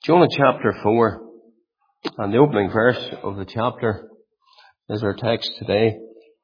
Jonah chapter 4, and the opening verse of the chapter is our text today.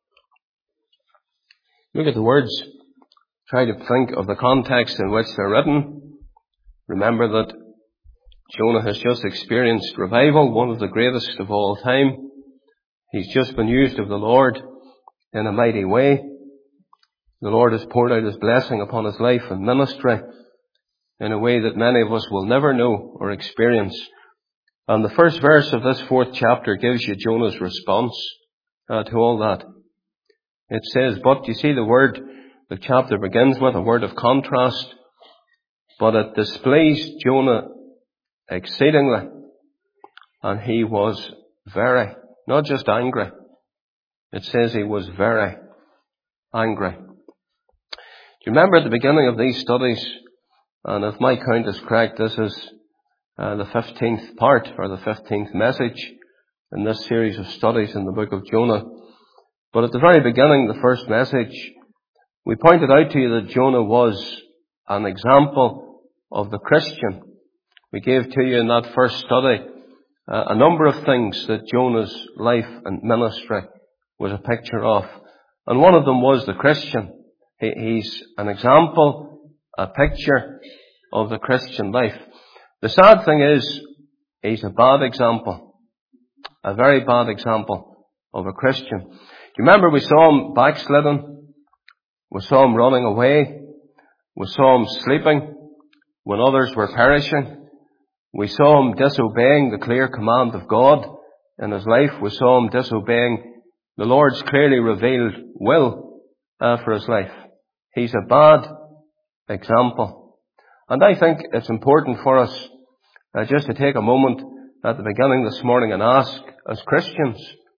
Look at the words. Try to think of the context in which they're written. Remember that Jonah has just experienced revival, one of the greatest of all time. He's just been used of the Lord in a mighty way. The Lord has poured out His blessing upon his life and ministry in a way that many of us will never know or experience. And the first verse of this 4th chapter gives you Jonah's response to all that. It says, but you see the word the chapter begins with, a word of contrast, but it displeased Jonah exceedingly, and he was very, not just angry. It says he was very angry. Do you remember at the beginning of these studies, and if my count is correct, this is the 15th part, or the 15th message in this series of studies in the book of Jonah. But at the very beginning, the first message, we pointed out to you that Jonah was an example of the Christian. We gave to you in that first study a number of things that Jonah's life and ministry was a picture of. And one of them was the Christian. He's an example, a picture of the Christian life. The sad thing is, he's a bad example, a very bad example of a Christian. Do you remember we saw him backsliding? We saw him running away. We saw him sleeping when others were perishing. We saw him disobeying the clear command of God in his life. We saw him disobeying the Lord's clearly revealed will for his life. He's a bad example. And I think it's important for us just to take a moment at the beginning this morning and ask, as Christians,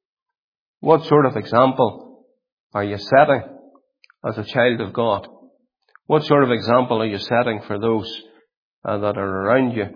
what sort of example are you setting as a child of God? What sort of example are you setting for those that are around you?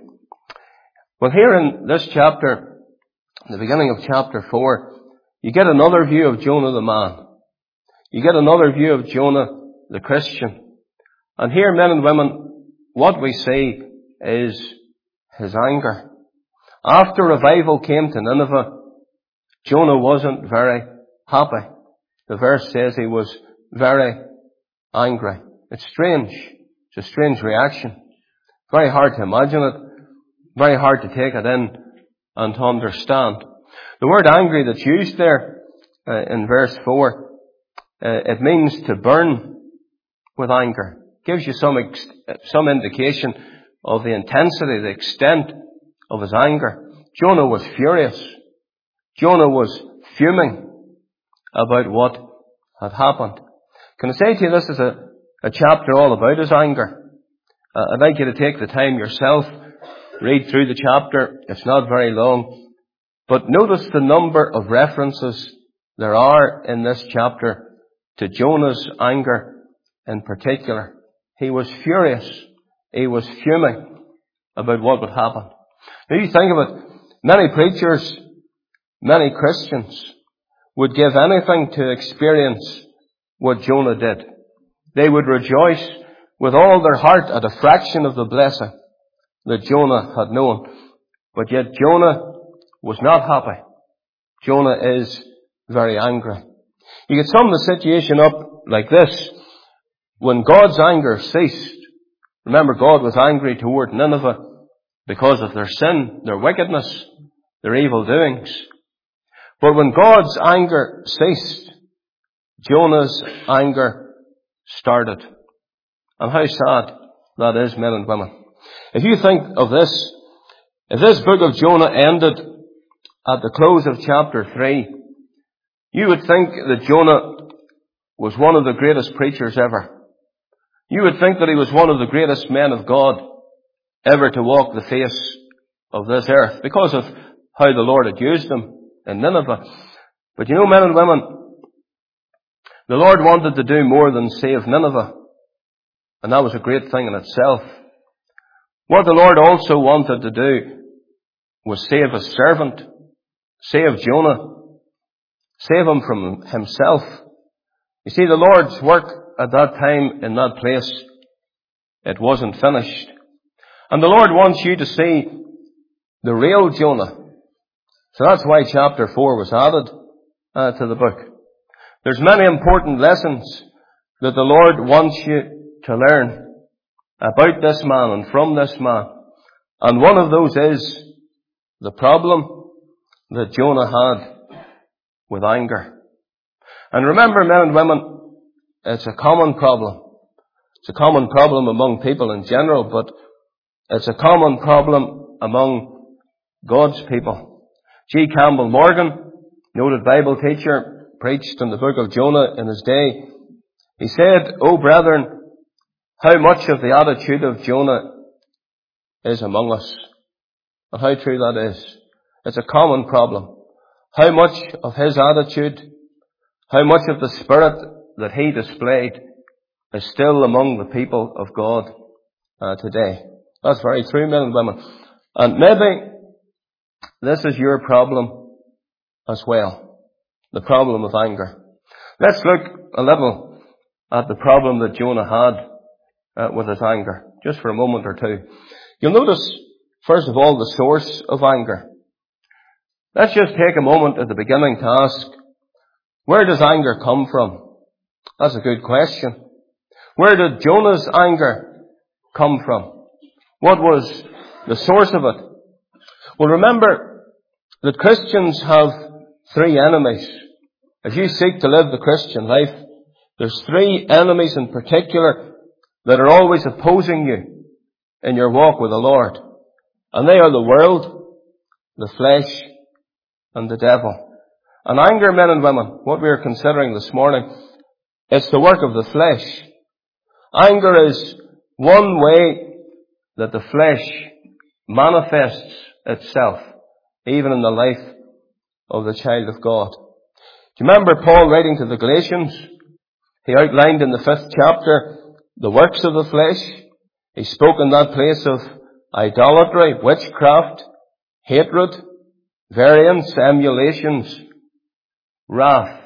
Well, here in this chapter, the beginning of chapter 4, you get another view of Jonah the man. You get another view of Jonah the Christian. And here, men and women, what we see is his anger. After revival came to Nineveh, Jonah wasn't very happy. The verse says he was very angry. It's strange. It's a strange reaction. Very hard to imagine it. Very hard to take it in and to understand. The word angry that's used there in verse 4, it means to burn with anger. Gives you some indication of the intensity, the extent of his anger. Jonah was furious. Jonah was fuming about what had happened. Can I say to you, this is a chapter all about his anger. I'd like you to take the time yourself, read through the chapter. It's not very long. But notice the number of references there are in this chapter to Jonah's anger in particular. He was furious. He was fuming about what would happen. Now you think of it, many preachers, many Christians would give anything to experience what Jonah did. They would rejoice with all their heart at a fraction of the blessing that Jonah had known. But yet Jonah was not happy. Jonah is very angry. You could sum the situation up like this. When God's anger ceased, remember God was angry toward Nineveh because of their sin, their wickedness, their evil doings. But when God's anger ceased, Jonah's anger started. And how sad that is, men and women. If you think of this, if this book of Jonah ended at the close of chapter 3, you would think that Jonah was one of the greatest preachers ever. You would think that he was one of the greatest men of God ever to walk the face of this earth because of how the Lord had used him in Nineveh. But you know, men and women, the Lord wanted to do more than save Nineveh. And that was a great thing in itself. What the Lord also wanted to do was save his servant, save Jonah, save him from himself. You see, the Lord's work at that time in that place, it wasn't finished. And the Lord wants you to see The real Jonah. So that's why chapter 4 was added to the book. There's many important lessons that the Lord wants you to learn about this man and from this man. And one of those is the problem that Jonah had with anger. And remember, men and women, it's a common problem. It's a common problem among people in general, but it's a common problem among God's people. G. Campbell Morgan, noted Bible teacher, preached in the book of Jonah in his day. He said, "O brethren, how much of the attitude of Jonah is among us." And how true that is. It's a common problem. How much of his attitude, how much of the spirit that he displayed is still among the people of God today. That's very true, men and women. And maybe this is your problem as well. The problem of anger. Let's look a little at the problem that Jonah had with his anger. Just for a moment or two. You'll notice, first of all, the source of anger. Let's just take a moment at the beginning to ask, where does anger come from? That's a good question. Where did Jonah's anger come from? What was the source of it? Well, remember that Christians have three enemies. As you seek to live the Christian life, there's three enemies in particular that are always opposing you in your walk with the Lord. And they are the world, the flesh, and the devil. And anger, men and women, what we are considering this morning, it's the work of the flesh. Anger is one way that the flesh manifests itself, even in the life of the child of God. Do you remember Paul writing to the Galatians? He outlined in the 5th chapter the works of the flesh. He spoke in that place of idolatry, witchcraft, hatred, variance, emulations, wrath,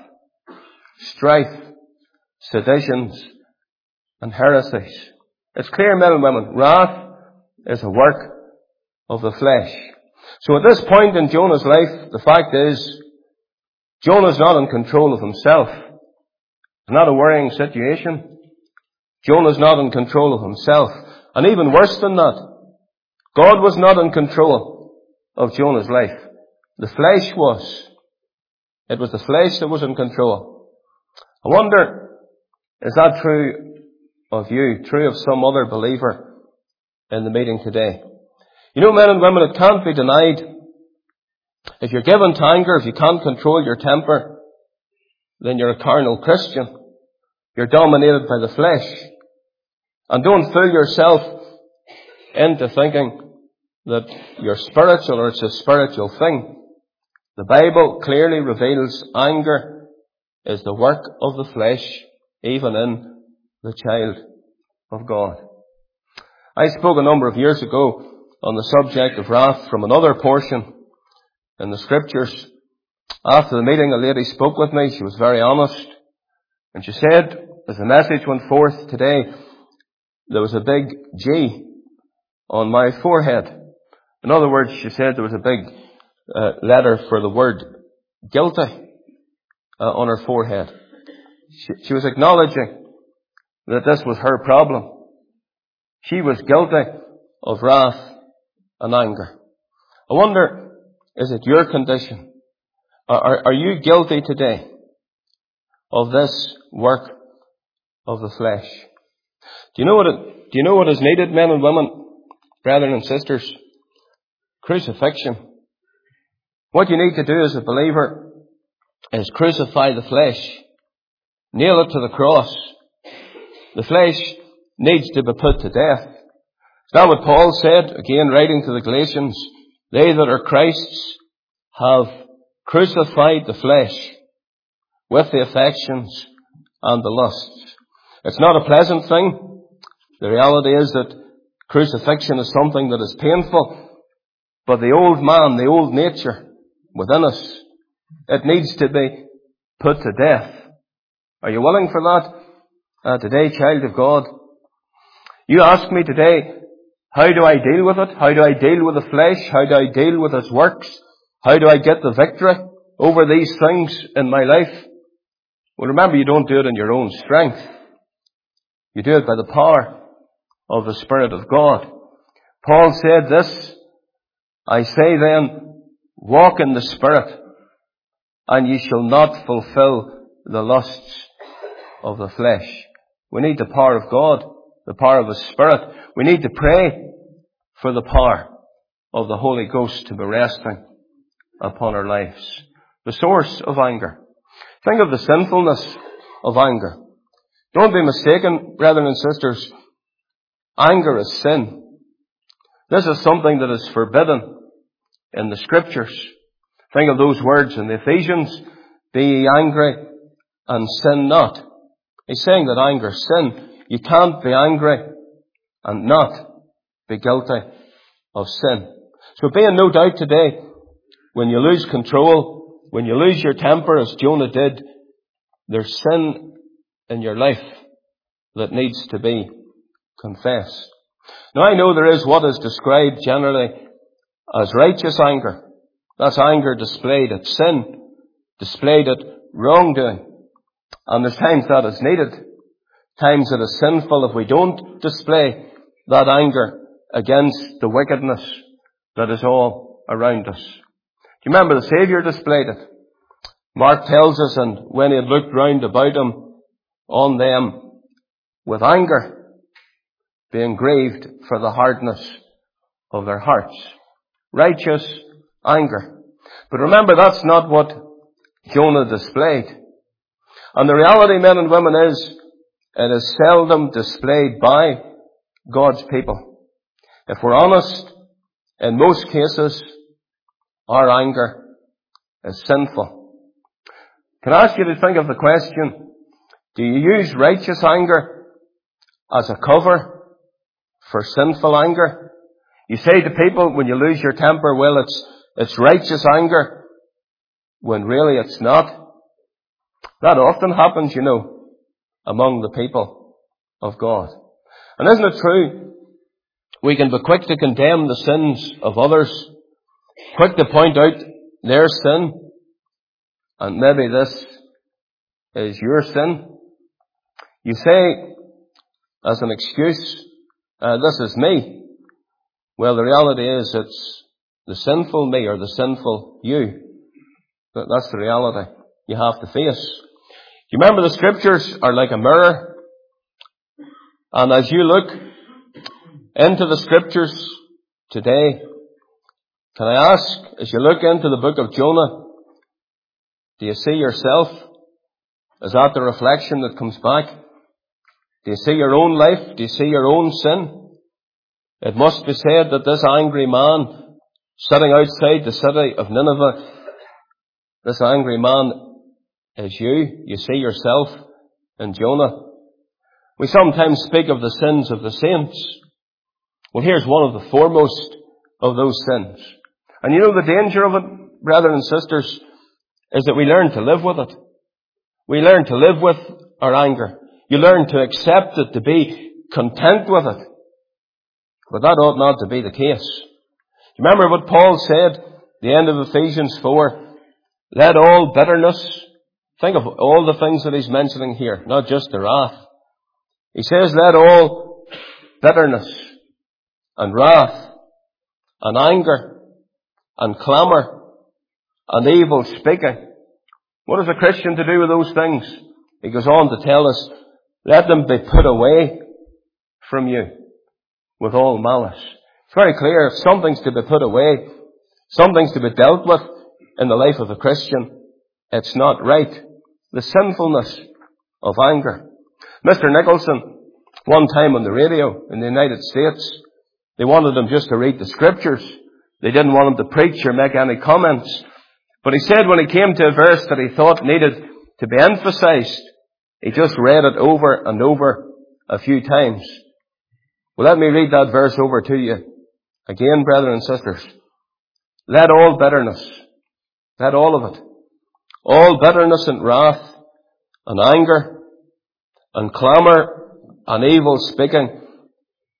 strife, seditions, and heresies. It's clear, men and women, wrath is a work of the flesh. So at this point in Jonah's life, the fact is, Jonah's not in control of himself. It's not a worrying situation. Jonah's not in control of himself. And even worse than that, God was not in control of Jonah's life. The flesh was. It was the flesh that was in control. I wonder, is that true of you, true of some other believer in the meeting today? You know, men and women, it can't be denied. If you're given to anger, if you can't control your temper, then you're a carnal Christian. You're dominated by the flesh. And don't fool yourself into thinking that you're spiritual or it's a spiritual thing. The Bible clearly reveals anger is the work of the flesh, even in the child of God. I spoke a number of years ago on the subject of wrath from another portion in the Scriptures. After the meeting, a lady spoke with me. She was very honest. And she said, as the message went forth today, there was a big G on my forehead. In other words, she said there was a big letter for the word guilty on her forehead. She was acknowledging that this was her problem. She was guilty of wrath and anger. I wonder, is it your condition? Are you guilty today of this work of the flesh? Do you know what is needed, men and women, brethren and sisters? Crucifixion. What you need to do as a believer is crucify the flesh. Nail it to the cross. The flesh needs to be put to death. Is that what Paul said, again writing to the Galatians? They that are Christ's have crucified the flesh with the affections and the lusts. It's not a pleasant thing. The reality is that crucifixion is something that is painful. But the old man, the old nature within us, it needs to be put to death. Are you willing for that? Today, child of God, you ask me today, How do I deal with it? How do I deal with the flesh? How do I deal with its works? How do I get the victory over these things in my life? Well, remember, you don't do it in your own strength. You do it by the power of the Spirit of God. Paul said this, I say then, walk in the Spirit, and ye shall not fulfill the lusts of the flesh. We need the power of God, the power of the Spirit. We need to pray for the power of the Holy Ghost to be resting upon our lives. The source of anger. Think of the sinfulness of anger. Don't be mistaken, brethren and sisters. Anger is sin. This is something that is forbidden in the Scriptures. Think of those words in the Ephesians, be ye angry and sin not. He's saying that anger is sin. You can't be angry and not be guilty of sin. So be in no doubt today, when you lose control, when you lose your temper as Jonah did, there's sin in your life that needs to be confessed. Now I know there is what is described generally as righteous anger. That's anger displayed at sin, displayed at wrongdoing. And there's times that is needed. Times it is sinful if we don't display that anger against the wickedness that is all around us. Do you remember the Saviour displayed it? Mark tells us, and when he had looked round about him on them with anger, being grieved for the hardness of their hearts. Righteous anger. But remember, that's not what Jonah displayed. And the reality, men and women, is it is seldom displayed by God's people. If we're honest, in most cases, our anger is sinful. Can I ask you to think of the question, do you use righteous anger as a cover for sinful anger? You say to people when you lose your temper, well, it's righteous anger, when really it's not. That often happens, among the people of God. And isn't it true? We can be quick to condemn the sins of others, quick to point out their sin, and maybe this is your sin. You say, as an excuse, this is me. Well, the reality is it's the sinful me or the sinful you. That's the reality you have to face. You remember the Scriptures are like a mirror. And as you look into the Scriptures today, can I ask, as you look into the book of Jonah, do you see yourself? Is that the reflection that comes back? Do you see your own life? Do you see your own sin? It must be said that this angry man sitting outside the city of Nineveh, this angry man is you. You see yourself in Jonah. We sometimes speak of the sins of the saints. Well, here's one of the foremost of those sins. And the danger of it, brethren and sisters, is that we learn to live with it. We learn to live with our anger. You learn to accept it, to be content with it. But that ought not to be the case. Remember what Paul said at the end of Ephesians 4, let all bitterness, think of all the things that he's mentioning here, not just the wrath. He says, let all bitterness and wrath and anger and clamour and evil speaking. What is a Christian to do with those things? He goes on to tell us, let them be put away from you with all malice. It's very clear, if something's to be put away, something's to be dealt with in the life of a Christian, it's not right. The sinfulness of anger. Mr. Nicholson, one time on the radio in the United States, they wanted him just to read the Scriptures. They didn't want him to preach or make any comments. But he said when he came to a verse that he thought needed to be emphasized, he just read it over and over a few times. Well, let me read that verse over to you again, brethren and sisters. Let all bitterness, let all of it, all bitterness and wrath and anger and clamour and evil speaking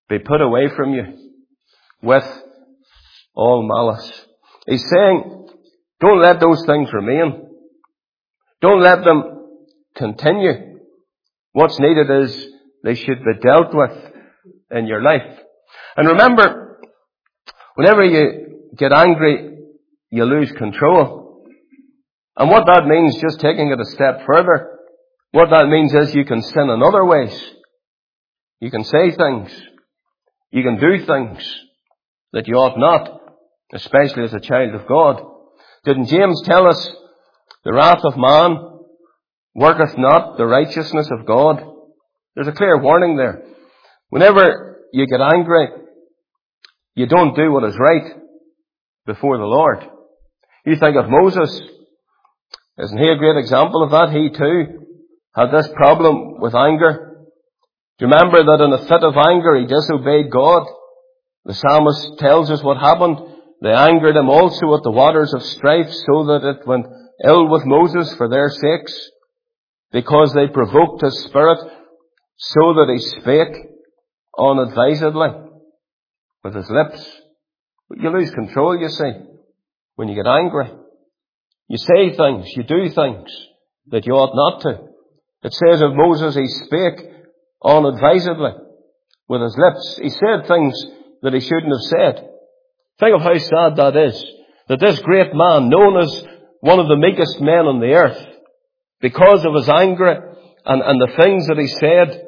be put away from you with all malice. He's saying, don't let those things remain. Don't let them continue. What's needed is they should be dealt with in your life. And remember, whenever you get angry, you lose control. And what that means, just taking it a step further, what that means is you can sin in other ways. You can say things. You can do things that you ought not, especially as a child of God. Didn't James tell us, the wrath of man worketh not the righteousness of God? There's a clear warning there. Whenever you get angry, you don't do what is right before the Lord. You think of Moses. Isn't he a great example of that? He too had this problem with anger. Do you remember that in a fit of anger he disobeyed God? The psalmist tells us what happened. They angered him also at the waters of strife, so that it went ill with Moses for their sakes, because they provoked his spirit, so that he spake unadvisedly with his lips. But you lose control, you see, when you get angry. You say things, you do things that you ought not to. It says of Moses, he spake unadvisedly with his lips. He said things that he shouldn't have said. Think of how sad that is. That this great man, known as one of the meekest men on the earth, because of his anger and the things that he said,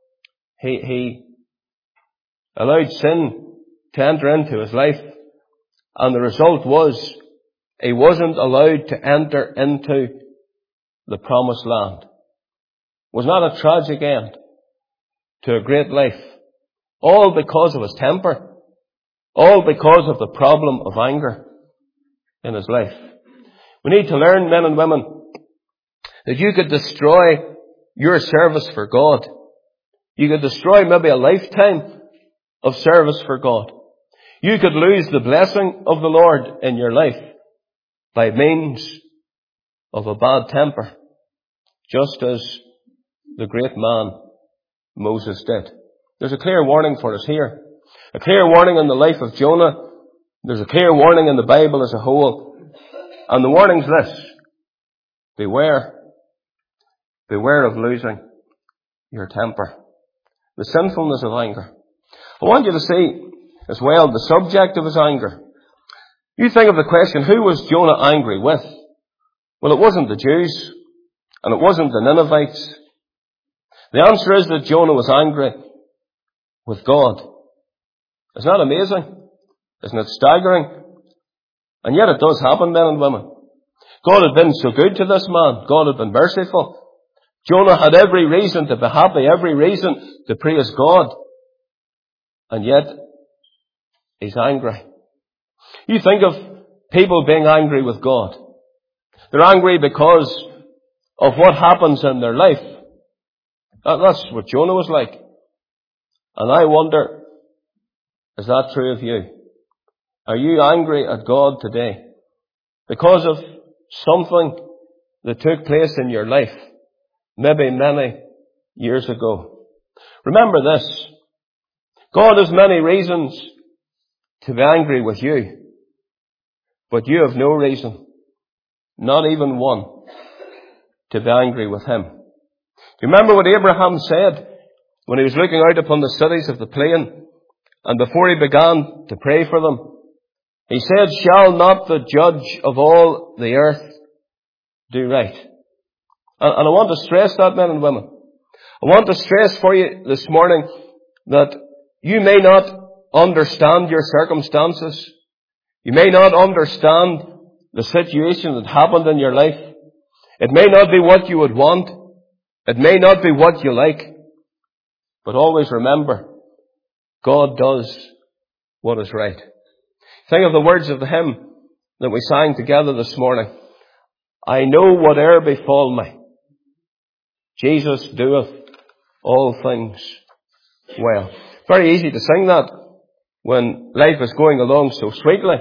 he allowed sin to enter into his life. And the result was, he wasn't allowed to enter into the promised land. Was not a tragic end to a great life. All because of his temper. All because of the problem of anger in his life. We need to learn, men and women, that you could destroy your service for God. You could destroy maybe a lifetime of service for God. You could lose the blessing of the Lord in your life by means of a bad temper, just as the great man Moses did. There's a clear warning for us here. A clear warning in the life of Jonah. There's a clear warning in the Bible as a whole. And the warning's this: beware. Beware of losing your temper. The sinfulness of anger. I want you to see as well the subject of his anger. You think of the question, who was Jonah angry with? Well, it wasn't the Jews, and it wasn't the Ninevites. The answer is that Jonah was angry with God. Isn't that amazing? Isn't it staggering? And yet it does happen, men and women. God had been so good to this man. God had been merciful. Jonah had every reason to be happy, every reason to praise God. And yet, he's angry. You think of people being angry with God. They're angry because of what happens in their life. That's what Jonah was like. And I wonder, is that true of you? Are you angry at God today because of something that took place in your life, maybe many years ago? Remember this: God has many reasons to be angry with you, but you have no reason, not even one, to be angry with him. Do you remember what Abraham said when he was looking out upon the cities of the plain, and before he began to pray for them? He said, "Shall not the judge of all the earth do right?" And I want to stress that, men and women. I want to stress for you this morning that you may not understand your circumstances. You may not understand the situation that happened in your life. It may not be what you would want. It may not be what you like. But always remember, God does what is right. Think of the words of the hymn that we sang together this morning. I know whate'er befall me, Jesus doeth all things well. Very easy to sing that when life is going along so sweetly.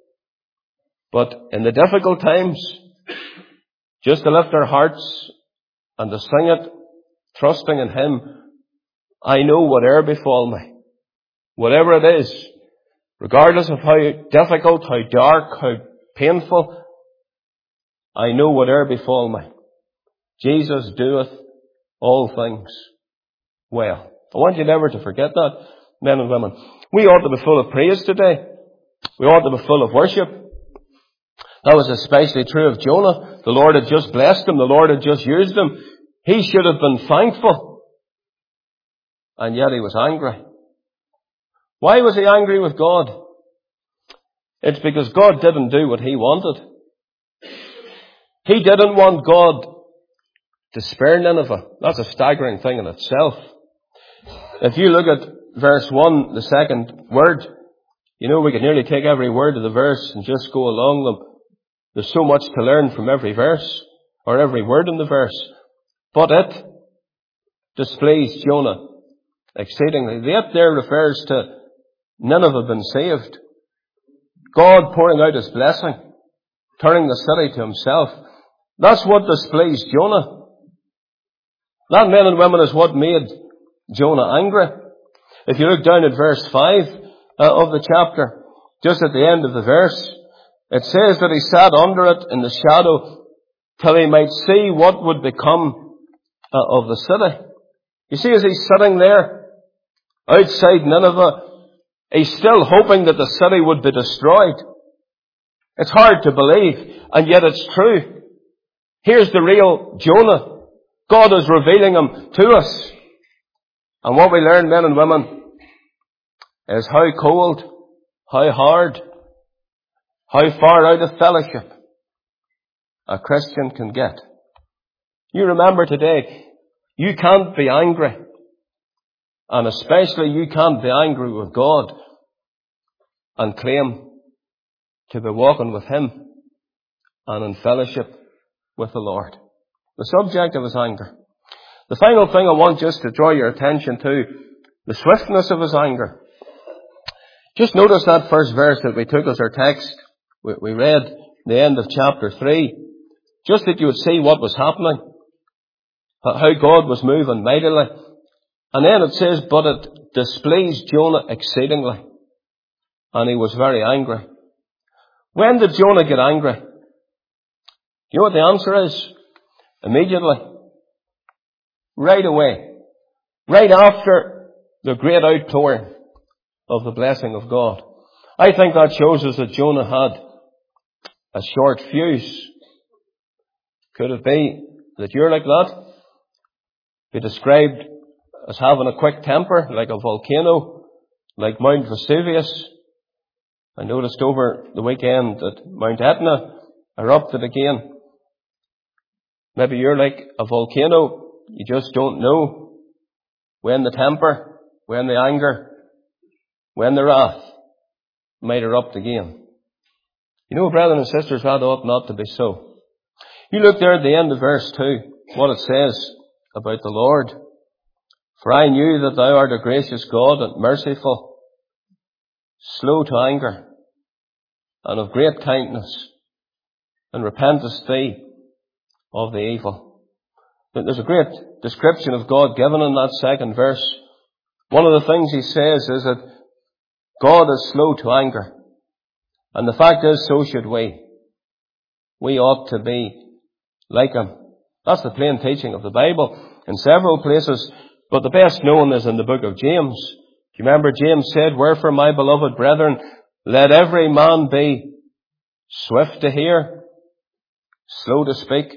But in the difficult times, just to lift our hearts and to sing it, trusting in him, I know whate'er befall me, whatever it is, regardless of how difficult, how dark, how painful, I know whate'er befall me, Jesus doeth all things well. I want you never to forget that, men and women. We ought to be full of praise today. We ought to be full of worship. That was especially true of Jonah. The Lord had just blessed him. The Lord had just used him. He should have been thankful. And yet he was angry. Why was he angry with God? It's because God didn't do what he wanted. He didn't want God to spare Nineveh. That's a staggering thing in itself. If you look at verse 1, the second word, you know we could nearly take every word of the verse and just go along them. There's so much to learn from every verse, or every word in the verse. But it displeased Jonah exceedingly. The it there refers to Nineveh being saved. God pouring out his blessing, turning the city to himself. That's what displeased Jonah. That, men and women, is what made Jonah angry. If you look down at verse 5 of the chapter, just at the end of the verse, it says that he sat under it in the shadow till he might see what would become of the city. You see, as he's sitting there outside Nineveh, he's still hoping that the city would be destroyed. It's hard to believe, and yet it's true. Here's the real Jonah. God is revealing him to us. And what we learn, men and women, is how cold, how hard, how far out of fellowship a Christian can get. You remember today, you can't be angry. And especially you can't be angry with God and claim to be walking with him and in fellowship with the Lord. The subject of his anger. The final thing I want just to draw your attention to, the swiftness of his anger. Just notice that first verse that we took as our text. We read the end of chapter 3. Just that you would see what was happening. How God was moving mightily. And then it says, but it displeased Jonah exceedingly. And he was very angry. When did Jonah get angry? You know what the answer is? Immediately. Right away. Right after the great outpouring of the blessing of God. I think that shows us that Jonah had a short fuse. Could it be that you're like that? Be described as having a quick temper, like a volcano, like Mount Vesuvius. I noticed over the weekend that Mount Etna erupted again. Maybe you're like a volcano. You just don't know when the temper, when the anger, when the wrath might erupt again. You know, brothers and sisters, that ought not to be so. You look there at the end of verse 2, what it says about the Lord. For I knew that thou art a gracious God and merciful, slow to anger, and of great kindness, and repentest thee of the evil. There's a great description of God given in that second verse. One of the things he says is that God is slow to anger. And the fact is, so should we. We ought to be like him. That's the plain teaching of the Bible in several places, but the best known is in the book of James. Do you remember James said, wherefore, my beloved brethren, let every man be swift to hear, slow to speak,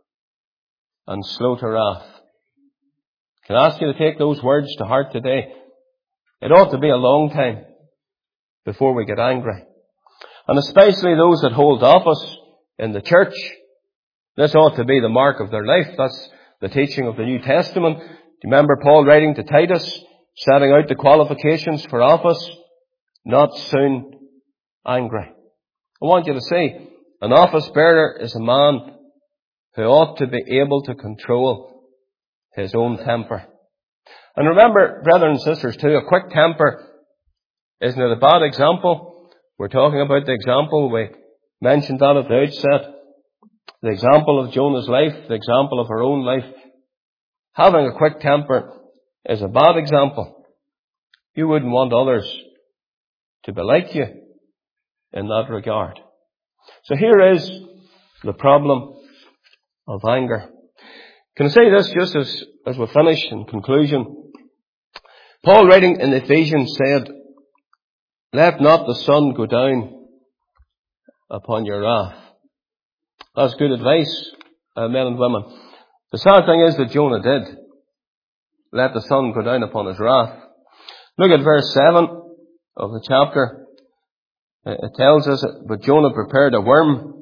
and slow to wrath. Can I ask you to take those words to heart today? It ought to be a long time before we get angry. And especially those that hold office in the church. This ought to be the mark of their life. That's the teaching of the New Testament. Do you remember Paul writing to Titus, setting out the qualifications for office? Not soon angry. I want you to see, an office bearer is a man who ought to be able to control his own temper. And remember, brothers and sisters, too, a quick temper isn't it a bad example? We're talking about the example. We mentioned that at the outset. The example of Jonah's life, the example of her own life. Having a quick temper is a bad example. You wouldn't want others to be like you in that regard. So here is the problem of anger. Can I say this just as we finish in conclusion? Paul, writing in Ephesians, said, "Let not the sun go down upon your wrath." That's good advice, men and women. The sad thing is that Jonah did let the sun go down upon his wrath. Look at verse 7 of the chapter. It tells us, but God prepared a worm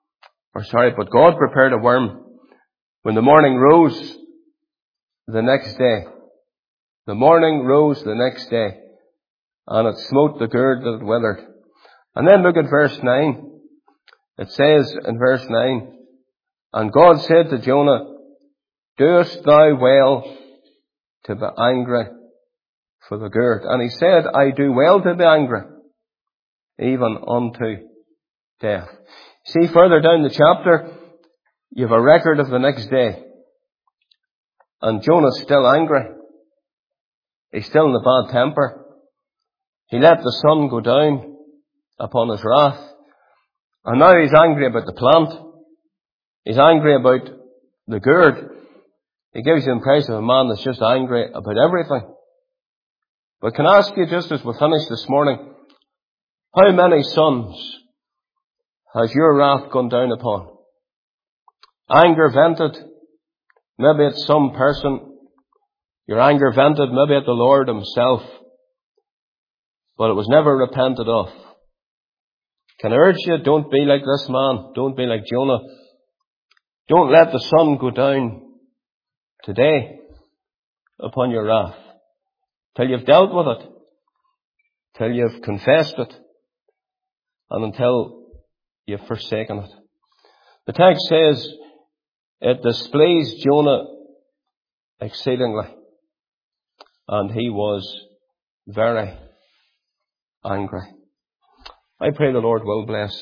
when the morning rose the next day. The morning rose the next day, and it smote the gourd that it withered. And then look at verse 9. It says in verse 9, and God said to Jonah, doest thou well to be angry for the gourd? And he said, I do well to be angry, even unto death. See, further down the chapter, you have a record of the next day. And Jonah's still angry. He's still in a bad temper. He let the sun go down upon his wrath. And now he's angry about the plant. He's angry about the gourd. He gives the impression of a man that's just angry about everything. But can I ask you, just as we finish this morning, how many suns has your wrath gone down upon? Anger vented, maybe at some person. Your anger vented maybe at the Lord himself. But it was never repented of. Can I urge you, don't be like this man. Don't be like Jonah. Don't let the sun go down today upon your wrath till you've dealt with it, till you've confessed it, and until you've forsaken it. The text says it displeased Jonah exceedingly, and he was very angry. I pray the Lord will bless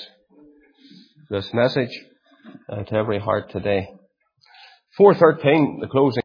this message to every heart today. 4:13, the closing.